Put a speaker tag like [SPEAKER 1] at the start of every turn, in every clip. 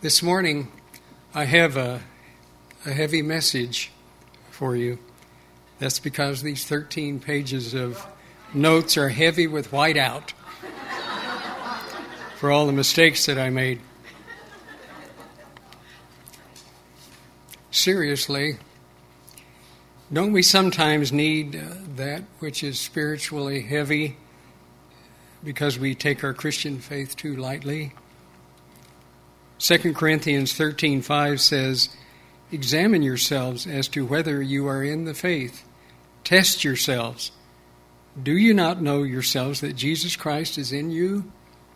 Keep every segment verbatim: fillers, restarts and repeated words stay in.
[SPEAKER 1] This morning, I have a, a heavy message for you. That's because these thirteen pages of notes are heavy with whiteout for all the mistakes that I made. Seriously, don't we sometimes need uh, that which is spiritually heavy because we take our Christian faith too lightly? Second Corinthians thirteen five says, "Examine yourselves as to whether you are in the faith. Test yourselves. Do you not know yourselves that Jesus Christ is in you?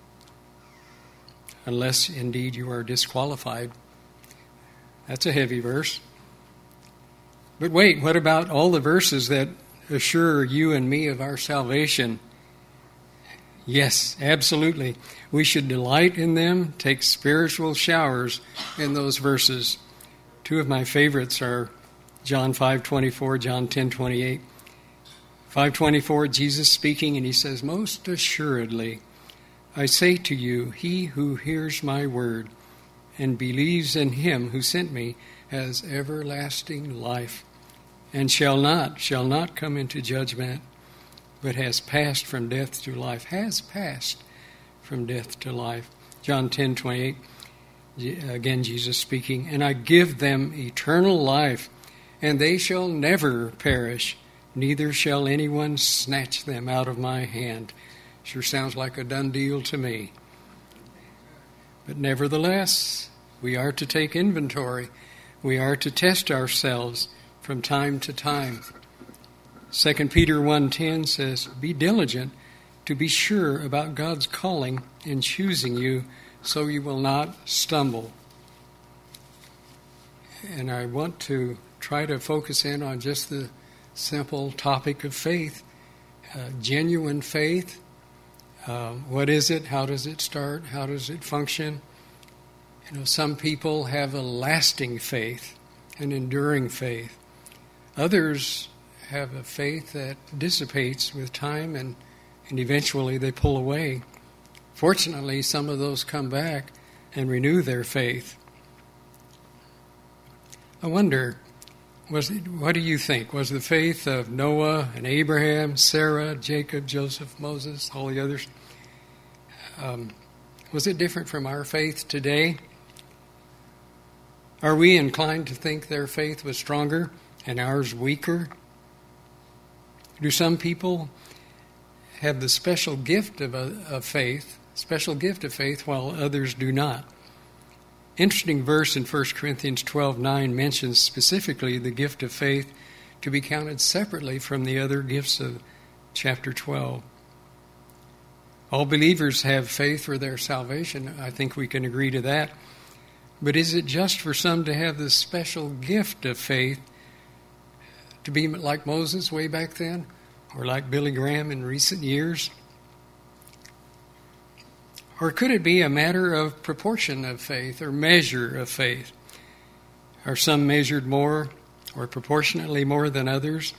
[SPEAKER 1] Unless indeed you are disqualified." That's a heavy verse. But wait, what about all the verses that assure you and me of our salvation? Yes, absolutely. We should delight in them, take spiritual showers in those verses. Two of my favorites are John five twenty-four, John ten twenty-eight. five twenty-four, Jesus speaking, and he says, "Most assuredly, I say to you, he who hears my word and believes in him who sent me has everlasting life, and shall not, shall not come into judgment, but has passed from death to life." Has passed from death to life. John ten twenty-eight, again Jesus speaking, "And I give them eternal life, and they shall never perish, neither shall anyone snatch them out of my hand." Sure sounds like a done deal to me. But nevertheless, we are to take inventory. We are to test ourselves from time to time. Second Peter one ten says, "Be diligent to be sure about God's calling and choosing you, so you will not stumble." And I want to try to focus in on just the simple topic of faith, uh, genuine faith. Uh, what is it? How does it start? How does it function? You know, some people have a lasting faith, an enduring faith. Others have a faith that dissipates with time and, and eventually they pull away. Fortunately, some of those come back and renew their faith. I wonder, was it, what do you think? Was the faith of Noah and Abraham, Sarah, Jacob, Joseph, Moses, all the others, um, was it different from our faith today? Are we inclined to think their faith was stronger and ours weaker? Do some people have the special gift of, a, of faith, special gift of faith, while others do not? Interesting verse in First Corinthians twelve nine mentions specifically the gift of faith to be counted separately from the other gifts of chapter twelve. All believers have faith for their salvation. I think we can agree to that. But is it just for some to have this special gift of faith, to be like Moses way back then, or like Billy Graham in recent years? Or could it be a matter of proportion of faith or measure of faith? Are some measured more or proportionately more than others?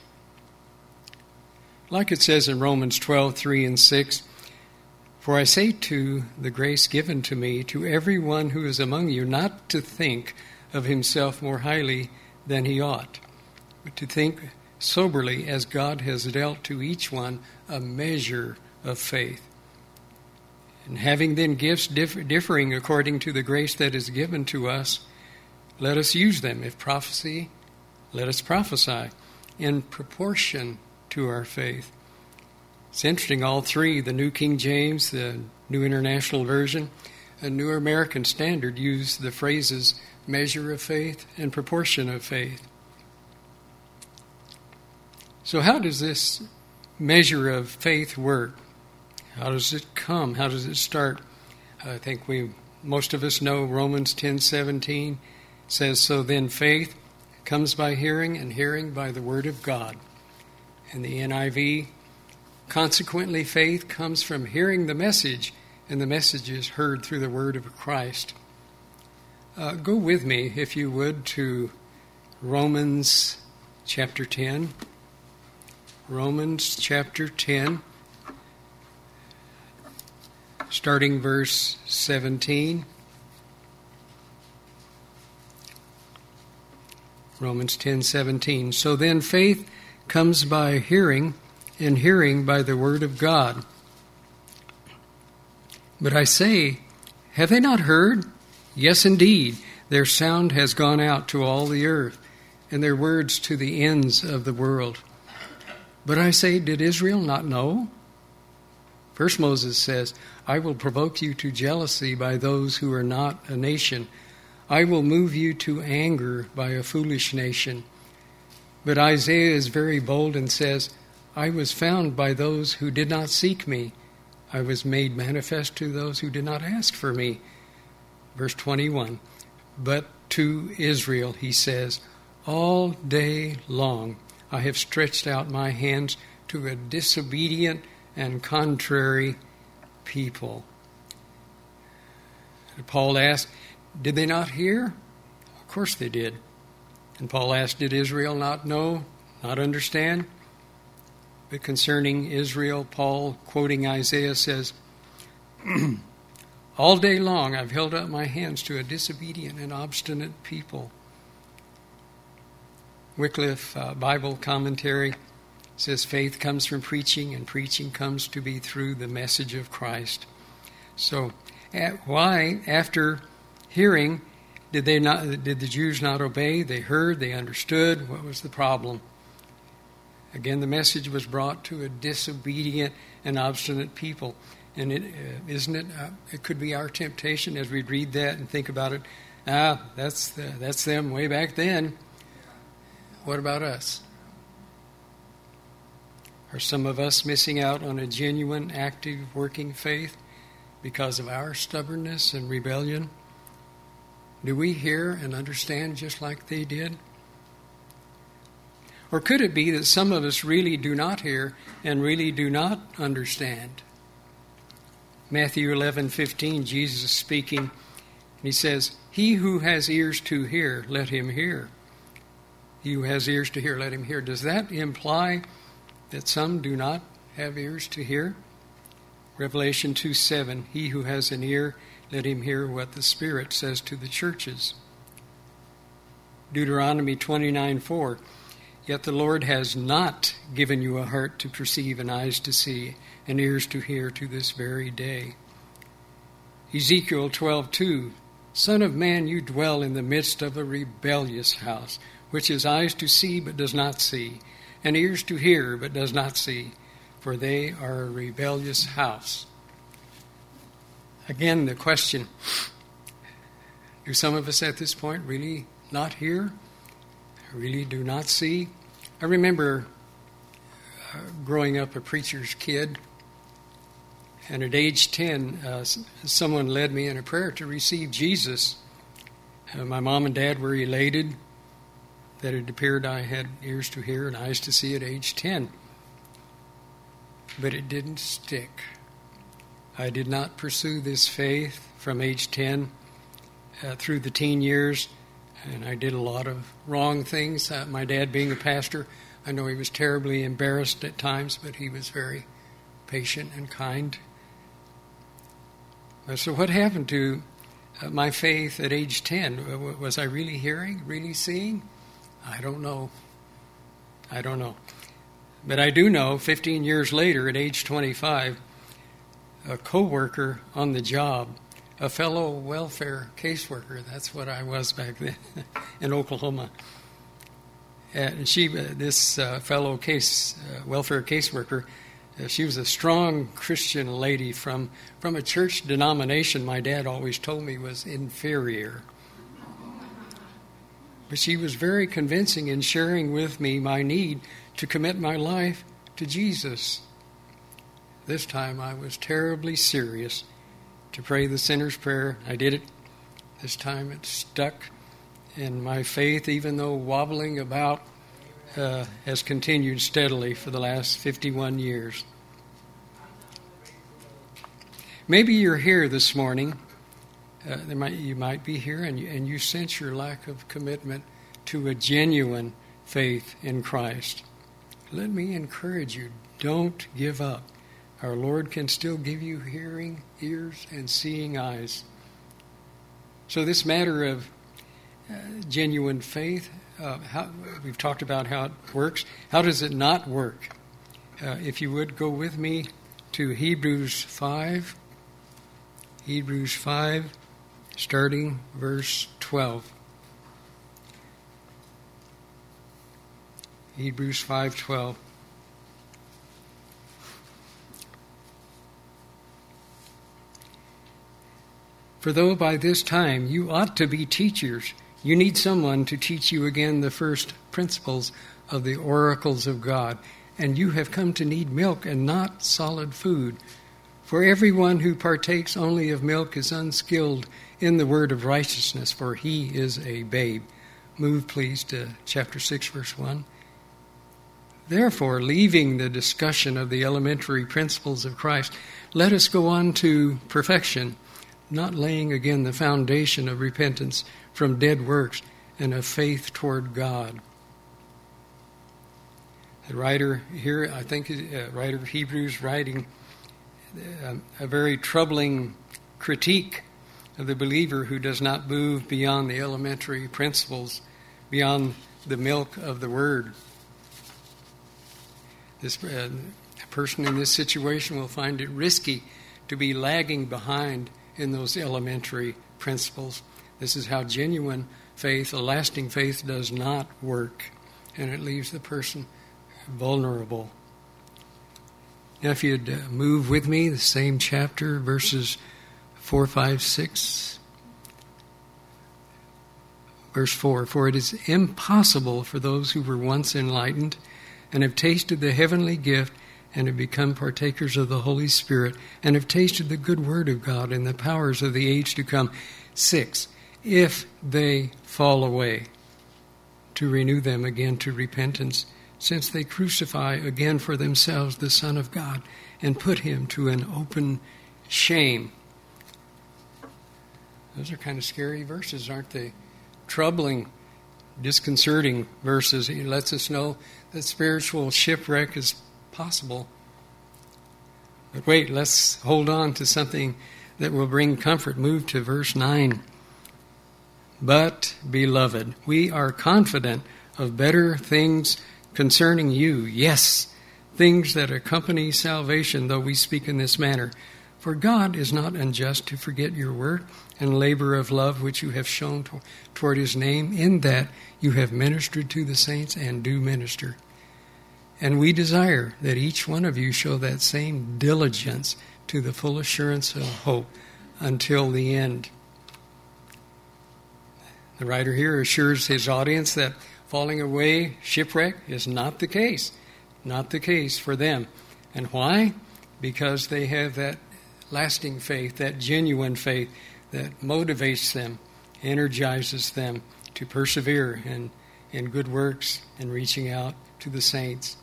[SPEAKER 1] Like it says in Romans twelve three and six, "For I say to the grace given to me, to everyone who is among you, not to think of himself more highly than he ought, but to think soberly as God has dealt to each one a measure of faith. And having then gifts differ, differing according to the grace that is given to us, let us use them. If prophecy, let us prophesy in proportion to our faith." It's interesting, all three, the New King James, the New International Version, and New American Standard, use the phrases measure of faith and proportion of faith. So how does this measure of faith work? How does it come? How does it start? I think we, most of us know Romans ten seventeen says, "So then faith comes by hearing, and hearing by the word of God." In the N I V, "Consequently, faith comes from hearing the message, and the message is heard through the word of Christ." Uh, go with me, if you would, to Romans chapter ten. Romans chapter ten, starting verse seventeen. Romans ten seventeen. So then faith comes by hearing, and hearing by the word of God. But I say, have they not heard? Yes, indeed, their sound has gone out to all the earth, and their words to the ends of the world. But I say, did Israel not know? First Moses says, I will provoke you to jealousy by those who are not a nation. I will move you to anger by a foolish nation. But Isaiah is very bold and says, I was found by those who did not seek me. I was made manifest to those who did not ask for me. Verse twenty-one, but to Israel, he says, all day long I have stretched out my hands to a disobedient and contrary people. And Paul asked, did they not hear? Of course they did. And Paul asked, did Israel not know, not understand? But concerning Israel, Paul, quoting Isaiah, says, all day long I've held up my hands to a disobedient and obstinate people. Wycliffe uh, Bible commentary says faith comes from preaching, and preaching comes to be through the message of Christ. So at, why, after hearing, did they not? Did the Jews not obey? They heard, they understood. What was the problem? Again, the message was brought to a disobedient and obstinate people. And it, uh, isn't it? Uh, it could be our temptation as we read that and think about it. Ah, that's the, that's them way back then. What about us? Are some of us missing out on a genuine, active, working faith because of our stubbornness and rebellion? Do we hear and understand just like they did? Or could it be that some of us really do not hear and really do not understand? Matthew eleven fifteen, Jesus is speaking, and he says, he who has ears to hear, let him hear. He who has ears to hear, let him hear. Does that imply that some do not have ears to hear? Revelation two seven, he who has an ear, let him hear what the Spirit says to the churches. Deuteronomy twenty-nine four, yet the Lord has not given you a heart to perceive and eyes to see and ears to hear to this very day. Ezekiel twelve two, Son of man, you dwell in the midst of a rebellious house, which has eyes to see but does not see, and ears to hear but does not see, for they are a rebellious house. Again, the question, do some of us at this point really not hear, really do not see? I remember uh, growing up a preacher's kid, and at age ten, uh, someone led me in a prayer to receive Jesus. Uh, my mom and dad were elated that it appeared I had ears to hear and eyes to see at age ten. But it didn't stick. I did not pursue this faith from age ten uh, through the teen years, and I did a lot of wrong things. Uh, my dad being a pastor, I know he was terribly embarrassed at times, but he was very patient and kind. Uh, so what happened to uh, my faith at age ten? Was I really hearing, really seeing? I don't know. I don't know. But I do know, fifteen years later, at age twenty-five, a co-worker on the job, a fellow welfare caseworker, that's what I was back then in Oklahoma. And she, this uh, fellow case uh, welfare caseworker, uh, she was a strong Christian lady from, from a church denomination my dad always told me was inferior. But she was very convincing in sharing with me my need to commit my life to Jesus. This time I was terribly serious to pray the sinner's prayer. I did it. This time it stuck. And my faith, even though wobbling about, uh, has continued steadily for the last fifty-one years. Maybe you're here this morning. Uh, there might, you might be here and you, and you sense your lack of commitment to a genuine faith in Christ. Let me encourage you, don't give up. Our Lord can still give you hearing ears and seeing eyes. So this matter of uh, genuine faith, uh, how, we've talked about how it works. How does it not work? Uh, if you would go with me to Hebrews five. Hebrews five, starting verse twelve. Hebrews five twelve. For though by this time you ought to be teachers, you need someone to teach you again the first principles of the oracles of God, and you have come to need milk and not solid food. For everyone who partakes only of milk is unskilled in the word of righteousness, for he is a babe. Move, please, to chapter six, verse one. Therefore, leaving the discussion of the elementary principles of Christ, let us go on to perfection, not laying again the foundation of repentance from dead works and of faith toward God. The writer here, I think, uh, writer of Hebrews, writing uh, a very troubling critique of the believer who does not move beyond the elementary principles, beyond the milk of the Word. This uh, person in this situation will find it risky to be lagging behind in those elementary principles. This is how genuine faith, a lasting faith, does not work, and it leaves the person vulnerable. Now, if you'd uh, move with me, the same chapter, verses four, five, six. Verse four, for it is impossible for those who were once enlightened and have tasted the heavenly gift and have become partakers of the Holy Spirit, and have tasted the good word of God and the powers of the age to come. Six, if they fall away, to renew them again to repentance, since they crucify again for themselves the Son of God, and put him to an open shame. Those are kind of scary verses, aren't they? Troubling, disconcerting verses. He lets us know that spiritual shipwreck is possible. But wait, let's hold on to something that will bring comfort. Move to verse nine. But, beloved, we are confident of better things concerning you. Yes, things that accompany salvation, though we speak in this manner. For God is not unjust to forget your work and labor of love which you have shown to, toward his name, in that you have ministered to the saints and do minister. And we desire that each one of you show that same diligence to the full assurance of hope until the end. The writer here assures his audience that falling away, shipwreck, is not the case. Not the case for them. And why? Because they have that lasting faith, that genuine faith that motivates them, energizes them to persevere in, in good works and reaching out to the saints.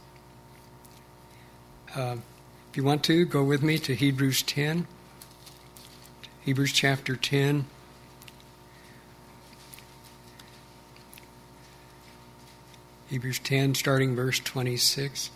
[SPEAKER 1] Uh, if you want to, go with me to Hebrews ten. Hebrews chapter ten. Hebrews ten, starting verse twenty-six.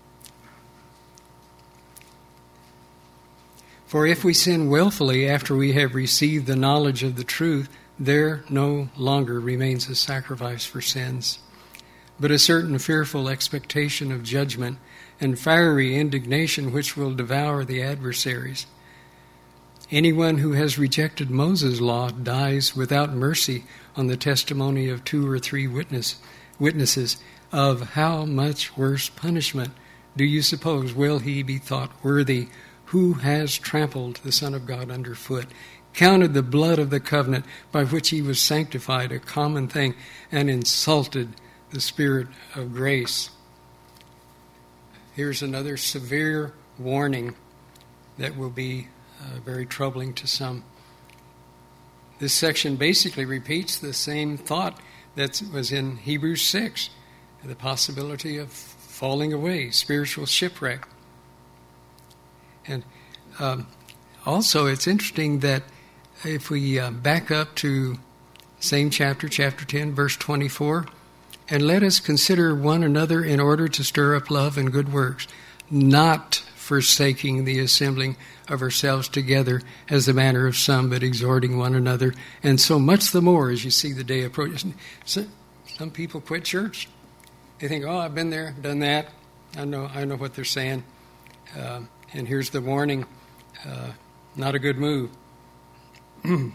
[SPEAKER 1] For if we sin willfully after we have received the knowledge of the truth, there no longer remains a sacrifice for sins, but a certain fearful expectation of judgment and fiery indignation which will devour the adversaries. Anyone who has rejected Moses' law dies without mercy on the testimony of two or three witness, witnesses. Of how much worse punishment do you suppose will he be thought worthy who has trampled the Son of God underfoot, counted the blood of the covenant by which he was sanctified a common thing, and insulted the Spirit of grace? Here's another severe warning that will be uh, very troubling to some. This section basically repeats the same thought that was in Hebrews six, the possibility of falling away, spiritual shipwreck. And um, also it's interesting that if we uh, back up to same chapter, chapter ten, verse twenty-four, and let us consider one another in order to stir up love and good works, not forsaking the assembling of ourselves together as the manner of some, but exhorting one another, and so much the more as you see the day approaching. So, some people quit church. They think, oh, I've been there, done that. I know I know what they're saying. Uh, and here's the warning. Uh, not a good move. Okay,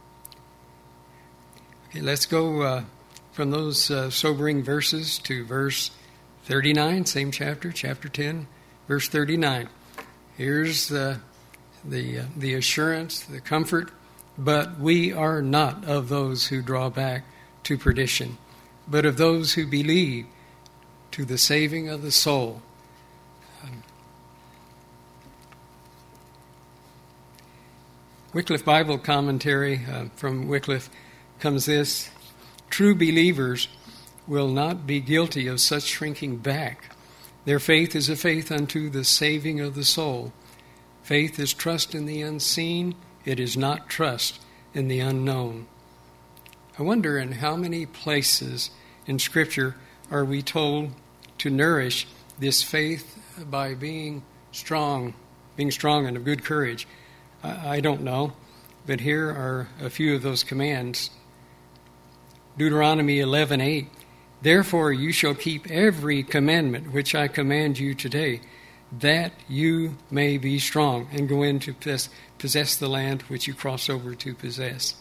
[SPEAKER 1] let's go uh, from those uh, sobering verses to verse thirty-nine, same chapter, chapter ten, verse thirty-nine. Here's the the uh, the assurance, the comfort. But we are not of those who draw back to perdition, but of those who believe to the saving of the soul. Um, Wycliffe Bible Commentary uh, from Wycliffe comes this: true believers will not be guilty of such shrinking back. Their faith is a faith unto the saving of the soul. Faith is trust in the unseen. It is not trust in the unknown. I wonder in how many places in Scripture are we told to nourish this faith by being strong, being strong and of good courage. I, I don't know, but here are a few of those commands. Deuteronomy eleven eight. Therefore you shall keep every commandment which I command you today, that you may be strong and go in to possess, possess the land which you cross over to possess.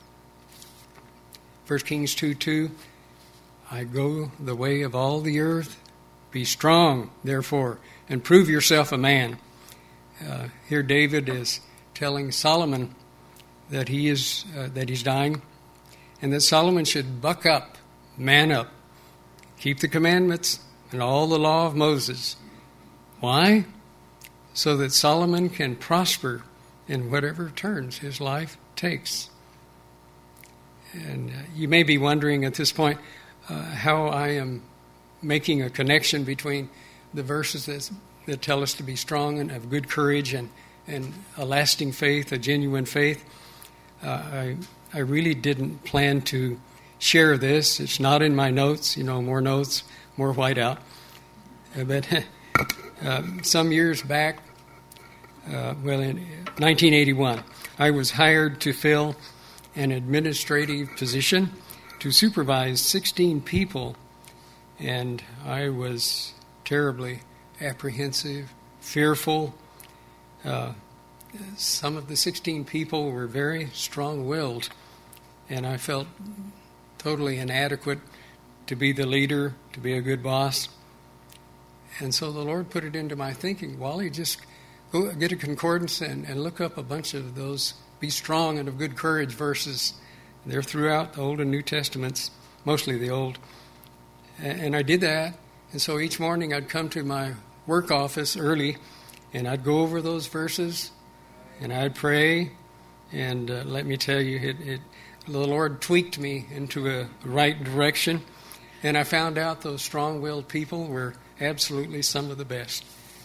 [SPEAKER 1] First Kings two two. I go the way of all the earth. Be strong, therefore, and prove yourself a man. Uh, here David is telling Solomon that he is uh, that he's dying, and that Solomon should buck up, man up, keep the commandments and all the law of Moses. Why? So that Solomon can prosper in whatever turns his life takes. And uh, you may be wondering at this point uh, how I am making a connection between the verses that, that tell us to be strong and have good courage and, and a lasting faith, a genuine faith. Uh, I, I really didn't plan to share this. It's not in my notes, you know, more notes, more whiteout. Uh, but uh, some years back, uh, well, in nineteen eighty-one, I was hired to fill an administrative position to supervise sixteen people, and I was terribly apprehensive, fearful. Uh, some of the sixteen people were very strong-willed, and I felt totally inadequate to be the leader, to be a good boss. And so the Lord put it into my thinking, Wally, just go get a concordance and, and look up a bunch of those be strong and of good courage verses. They're throughout the Old and New Testaments, mostly the Old. And I did that. And so each morning I'd come to my work office early, and I'd go over those verses, and I'd pray. And uh, let me tell you, it, it, the Lord tweaked me into a right direction. And I found out those strong-willed people were absolutely some of the best.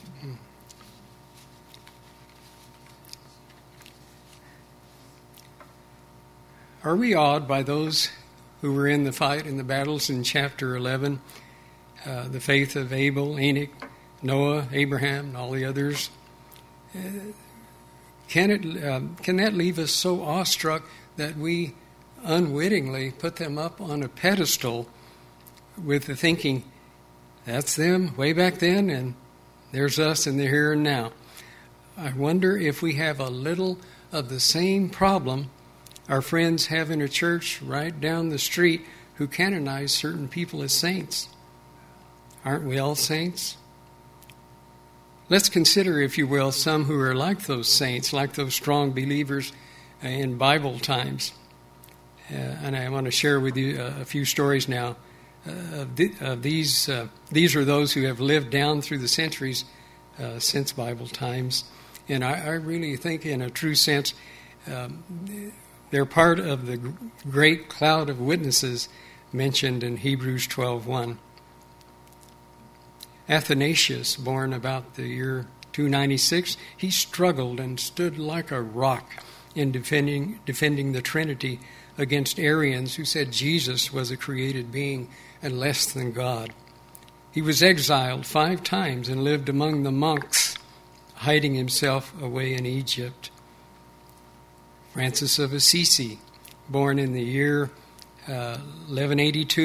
[SPEAKER 1] Are we awed by those who were in the fight in the battles in chapter eleven? Uh, the faith of Abel, Enoch, Noah, Abraham, and all the others. Uh, can it? Uh, can that leave us so awestruck that we unwittingly put them up on a pedestal with the thinking, that's them way back then, and there's us in the here and now? I wonder if we have a little of the same problem our friends have in a church right down the street who canonize certain people as saints. Aren't we all saints? Let's consider, if you will, some who are like those saints, like those strong believers in Bible times. Uh, and I want to share with you a, a few stories now. Uh, of, the, of these, uh, these are those who have lived down through the centuries uh, since Bible times. And I, I really think, in a true sense, um, they're part of the great cloud of witnesses mentioned in Hebrews twelve one. Athanasius, born about the year two ninety-six, he struggled and stood like a rock in defending defending the Trinity against Arians who said Jesus was a created being and less than God. He was exiled five times and lived among the monks, hiding himself away in Egypt. Francis of Assisi, born in the year uh, eleven eighty-two,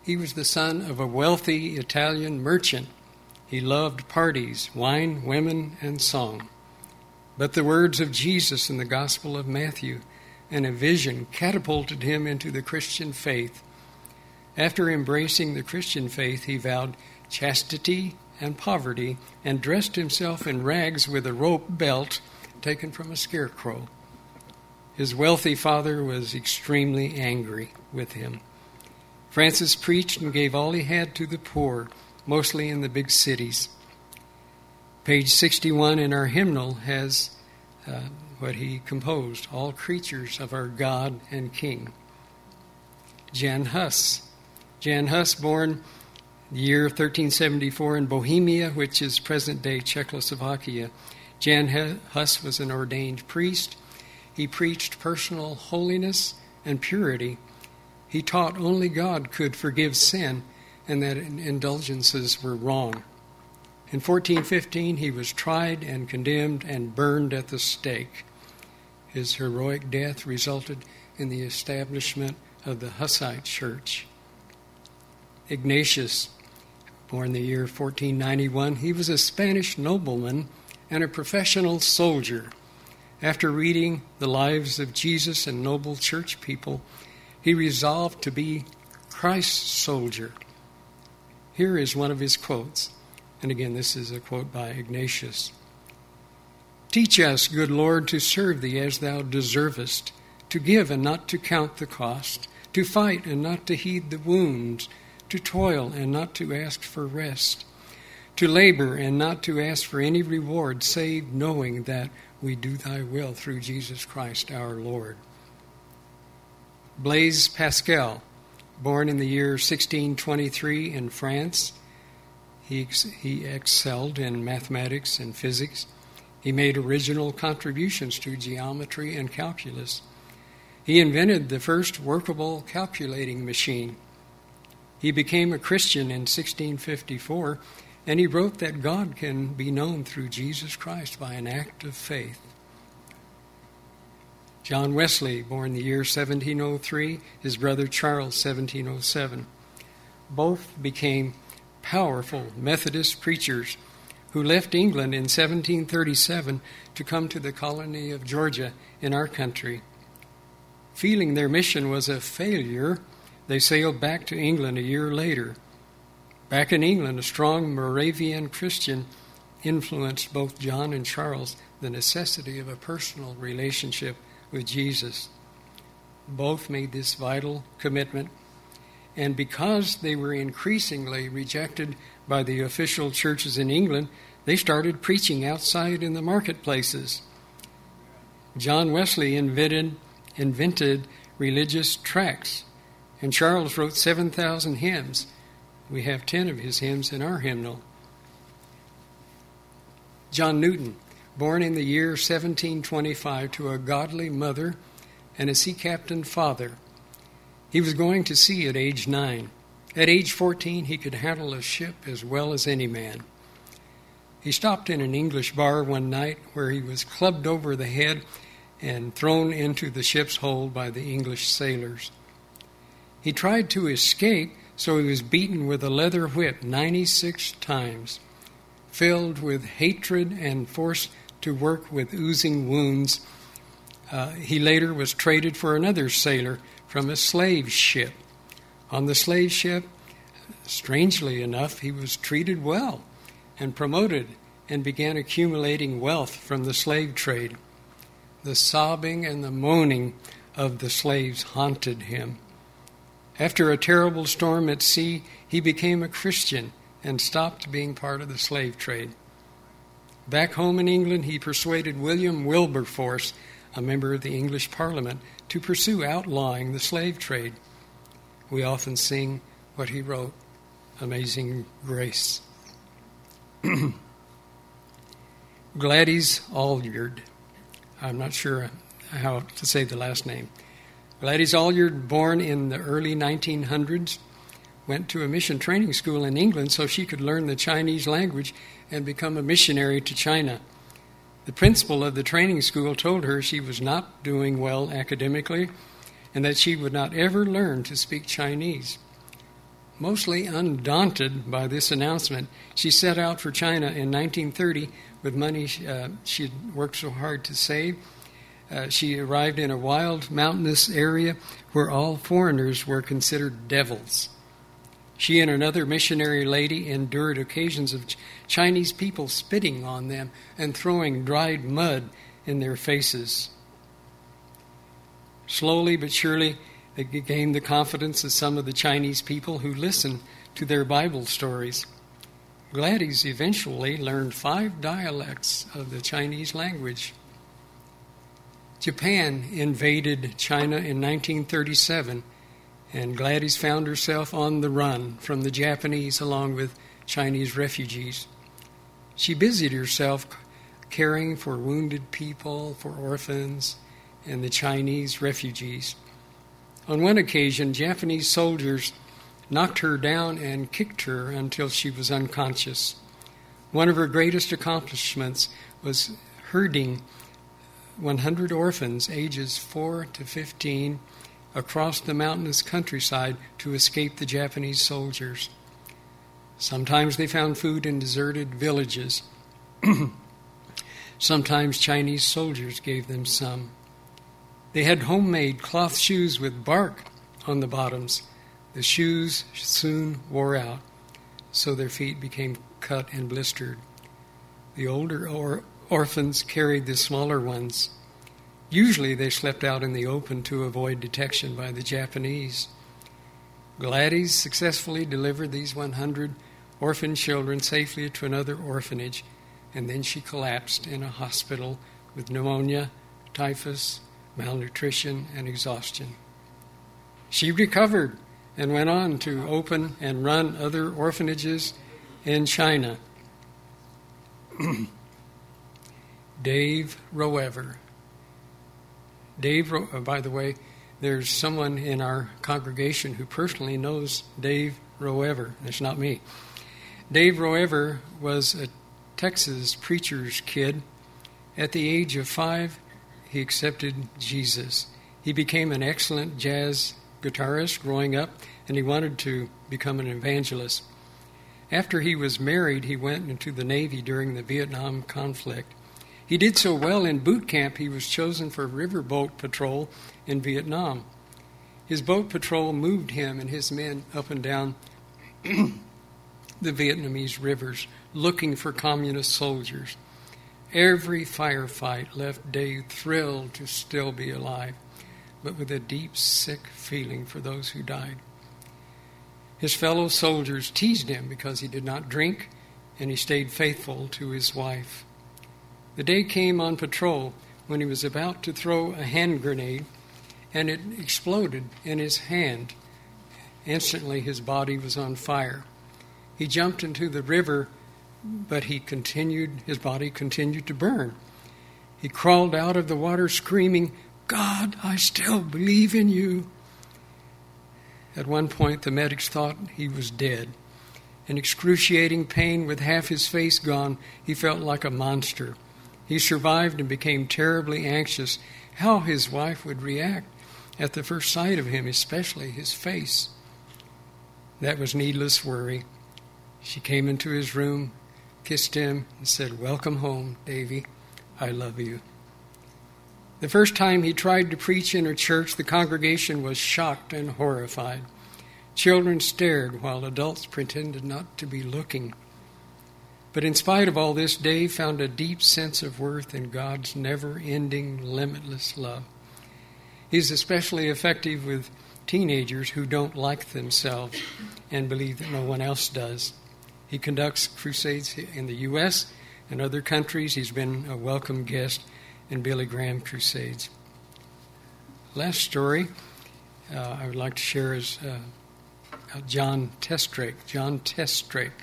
[SPEAKER 1] He was the son of a wealthy Italian merchant. He loved parties, wine, women, and song. But the words of Jesus in the Gospel of Matthew and a vision catapulted him into the Christian faith. After embracing the Christian faith, he vowed chastity and poverty and dressed himself in rags with a rope belt taken from a scarecrow. His wealthy father was extremely angry with him. Francis preached and gave all he had to the poor, mostly in the big cities. Page sixty-one in our hymnal has uh, what he composed, All Creatures of Our God and King. Jan Hus. Jan Hus, born the year thirteen seventy-four in Bohemia, which is present-day Czechoslovakia. Jan Hus was an ordained priest. He preached personal holiness and purity. He taught only God could forgive sin and that indulgences were wrong. In fourteen fifteen, he was tried and condemned and burned at the stake. His heroic death resulted in the establishment of the Hussite Church. Ignatius, born the year fourteen ninety-one, he was a Spanish nobleman and a professional soldier. After reading the lives of Jesus and noble church people, he resolved to be Christ's soldier. Here is one of his quotes. And again, this is a quote by Ignatius. Teach us, good Lord, to serve thee as thou deservest, to give and not to count the cost, to fight and not to heed the wounds, to toil and not to ask for rest, to labor and not to ask for any reward, save knowing that we do thy will through Jesus Christ our Lord. Blaise Pascal, born in the year sixteen twenty-three in France, he, ex- he excelled in mathematics and physics. He made original contributions to geometry and calculus. He invented the first workable calculating machine. He became a Christian in sixteen fifty-four, and he wrote that God can be known through Jesus Christ by an act of faith. John Wesley, born the year seventeen oh three, his brother Charles, seventeen oh seven. Both became powerful Methodist preachers who left England in seventeen thirty-seven to come to the colony of Georgia in our country. Feeling their mission was a failure, they sailed back to England a year later. Back in England, a strong Moravian Christian influenced both John and Charles the necessity of a personal relationship with Jesus. Both made this vital commitment, and because they were increasingly rejected by the official churches in England, they started preaching outside in the marketplaces. John Wesley invented, invented religious tracts, and Charles wrote seven thousand hymns. We have ten of his hymns in our hymnal. John Newton, born in the year seventeen twenty-five to a godly mother and a sea captain father. He was going to sea at age nine. At age fourteen, he could handle a ship as well as any man. He stopped in an English bar one night where he was clubbed over the head and thrown into the ship's hold by the English sailors. He tried to escape, so he was beaten with a leather whip ninety-six times. Filled with hatred and forced to work with oozing wounds, uh, he later was traded for another sailor from a slave ship. On the slave ship, strangely enough, he was treated well and promoted and began accumulating wealth from the slave trade. The sobbing and the moaning of the slaves haunted him. After a terrible storm at sea, he became a Christian and stopped being part of the slave trade. Back home in England, he persuaded William Wilberforce, a member of the English Parliament, to pursue outlawing the slave trade. We often sing what he wrote, Amazing Grace. Gladys Alyard. I'm not sure how to say the last name. Gladys Alyard, born in the early nineteen hundreds, went to a mission training school in England so she could learn the Chinese language and become a missionary to China. The principal of the training school told her she was not doing well academically and that she would not ever learn to speak Chinese. Mostly undaunted by this announcement, she set out for China in nineteen thirty with money uh, she had worked so hard to save. Uh, she arrived in a wild, mountainous area where all foreigners were considered devils. She and another missionary lady endured occasions of Ch- Chinese people spitting on them and throwing dried mud in their faces. Slowly but surely, they gained the confidence of some of the Chinese people who listened to their Bible stories. Gladys eventually learned five dialects of the Chinese language. Japan invaded China in nineteen thirty-seven, and Gladys found herself on the run from the Japanese along with Chinese refugees. She busied herself caring for wounded people, for orphans, and the Chinese refugees. On one occasion, Japanese soldiers knocked her down and kicked her until she was unconscious. One of her greatest accomplishments was herding one hundred orphans ages four to fifteen across the mountainous countryside to escape the Japanese soldiers. Sometimes they found food in deserted villages. Sometimes Chinese soldiers gave them some. They had homemade cloth shoes with bark on the bottoms. The shoes soon wore out, so their feet became cut and blistered. The older or- orphans carried the smaller ones. Usually they slept out in the open to avoid detection by the Japanese. Gladys successfully delivered these one hundred orphan children safely to another orphanage, and then she collapsed in a hospital with pneumonia, typhus, malnutrition, and exhaustion. She recovered and went on to open and run other orphanages in China. Dave Roever. Dave, Ro- uh, by the way, there's someone in our congregation who personally knows Dave Roever. It's not me. Dave Roever was a Texas preacher's kid. At the age of five, he accepted Jesus. He became an excellent jazz guitarist growing up, and he wanted to become an evangelist. After he was married, he went into the Navy during the Vietnam conflict. He did so well in boot camp, he was chosen for riverboat patrol in Vietnam. His boat patrol moved him and his men up and down the Vietnamese rivers, looking for communist soldiers. Every firefight left Dave thrilled to still be alive, but with a deep, sick feeling for those who died. His fellow soldiers teased him because he did not drink, and he stayed faithful to his wife. The day came on patrol when he was about to throw a hand grenade, and it exploded in his hand. Instantly, his body was on fire. He jumped into the river, but he continued, his body continued to burn. He crawled out of the water screaming, "God, I still believe in you." At one point, the medics thought he was dead. In excruciating pain, with half his face gone, he felt like a monster. He survived and became terribly anxious how his wife would react at the first sight of him, especially his face. That was needless worry. She came into his room, kissed him, and said, "Welcome home, Davy. I love you." The first time he tried to preach in a church, the congregation was shocked and horrified. Children stared while adults pretended not to be looking. But in spite of all this, Dave found a deep sense of worth in God's never-ending, limitless love. He's especially effective with teenagers who don't like themselves and believe that no one else does. He conducts crusades in the U S and other countries. He's been a welcome guest in Billy Graham crusades. Last story uh, I would like to share is uh, John Testrake. John Testrake.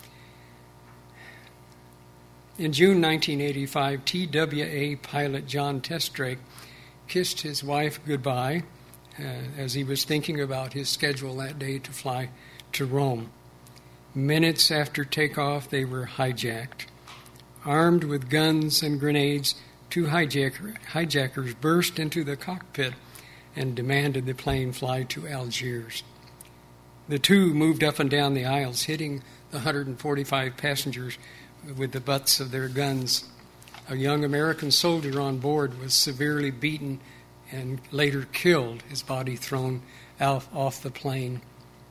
[SPEAKER 1] In June nineteen eighty-five, T W A pilot John Testrake kissed his wife goodbye uh, as he was thinking about his schedule that day to fly to Rome. Minutes after takeoff, they were hijacked. Armed with guns and grenades, two hijacker, hijackers burst into the cockpit and demanded the plane fly to Algiers. The two moved up and down the aisles, hitting the one hundred forty-five passengers with the butts of their guns. A young American soldier on board was severely beaten and later killed, his body thrown out off the plane.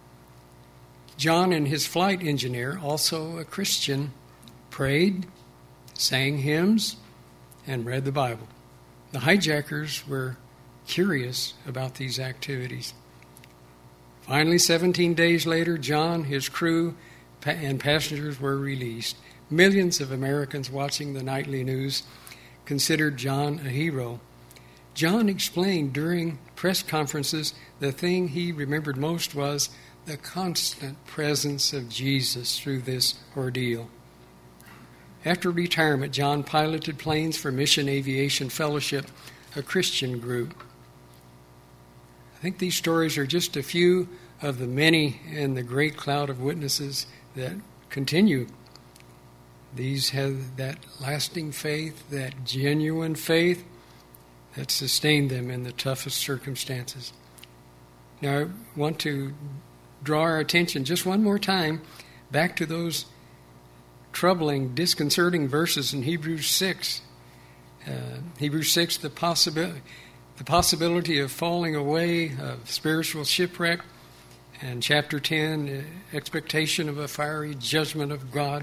[SPEAKER 1] John and his flight engineer, also a Christian, prayed, sang hymns, and read the Bible. The hijackers were curious about these activities. Finally, seventeen days later, John, his crew, and passengers were released. Millions of Americans watching the nightly news considered John a hero. John explained during press conferences the thing he remembered most was the constant presence of Jesus through this ordeal. After retirement, John piloted planes for Mission Aviation Fellowship, a Christian group. I think these stories are just a few of the many in the great cloud of witnesses that continue. These have that lasting faith, that genuine faith that sustained them in the toughest circumstances. Now, I want to draw our attention just one more time back to those troubling, disconcerting verses in Hebrews six. Uh, Hebrews six, the possibility, the possibility of falling away, of spiritual shipwreck, and chapter ten, uh, expectation of a fiery judgment of God.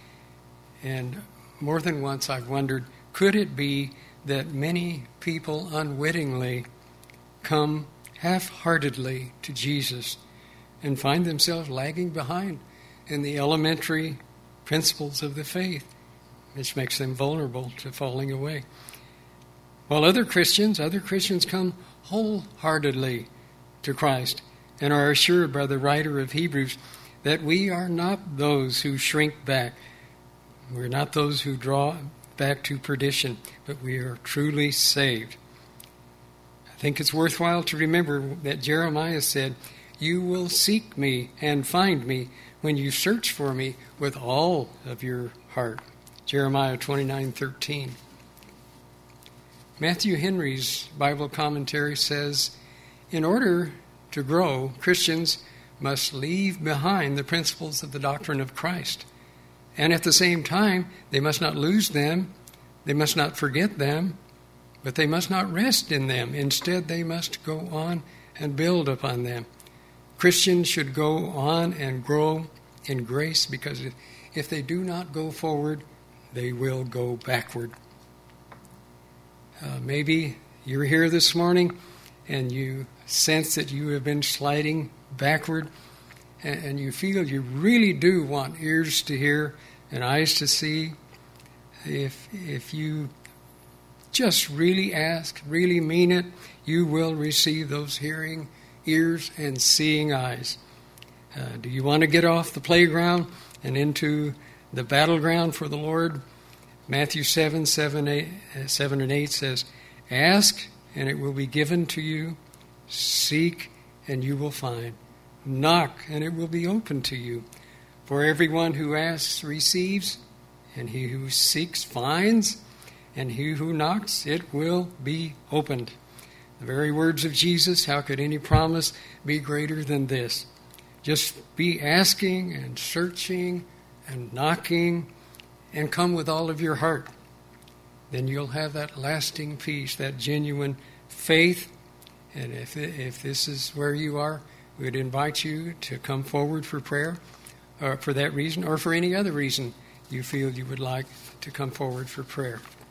[SPEAKER 1] And more than once I've wondered, could it be that many people unwittingly come half-heartedly to Jesus and find themselves lagging behind in the elementary principles of the faith, which makes them vulnerable to falling away? While other Christians, other Christians come wholeheartedly to Christ and are assured by the writer of Hebrews that we are not those who shrink back. We're not those who draw back to perdition, but we are truly saved. I think it's worthwhile to remember that Jeremiah said, "You will seek me and find me when you search for me with all of your heart." Jeremiah twenty-nine thirteen. Matthew Henry's Bible commentary says, in order to grow, Christians must leave behind the principles of the doctrine of Christ. And at the same time, they must not lose them, they must not forget them, but they must not rest in them. Instead, they must go on and build upon them. Christians should go on and grow in grace, because if they do not go forward, they will go backward. Uh, maybe you're here this morning and you sense that you have been sliding backward, and, and you feel you really do want ears to hear and eyes to see. If if you just really ask, really mean it, you will receive those hearing ears and seeing eyes. Uh, do you want to get off the playground and into the battleground for the Lord? Matthew seven, seven, eight, seven and eight says, "Ask, and it will be given to you. Seek, and you will find. Knock, and it will be opened to you. For everyone who asks receives, and he who seeks finds, and he who knocks, it will be opened." The very words of Jesus, how could any promise be greater than this? Just be asking and searching and knocking, and come with all of your heart. Then you'll have that lasting peace, that genuine faith. And if if this is where you are, we would invite you to come forward for prayer, or for that reason, or for any other reason you feel you would like to come forward for prayer.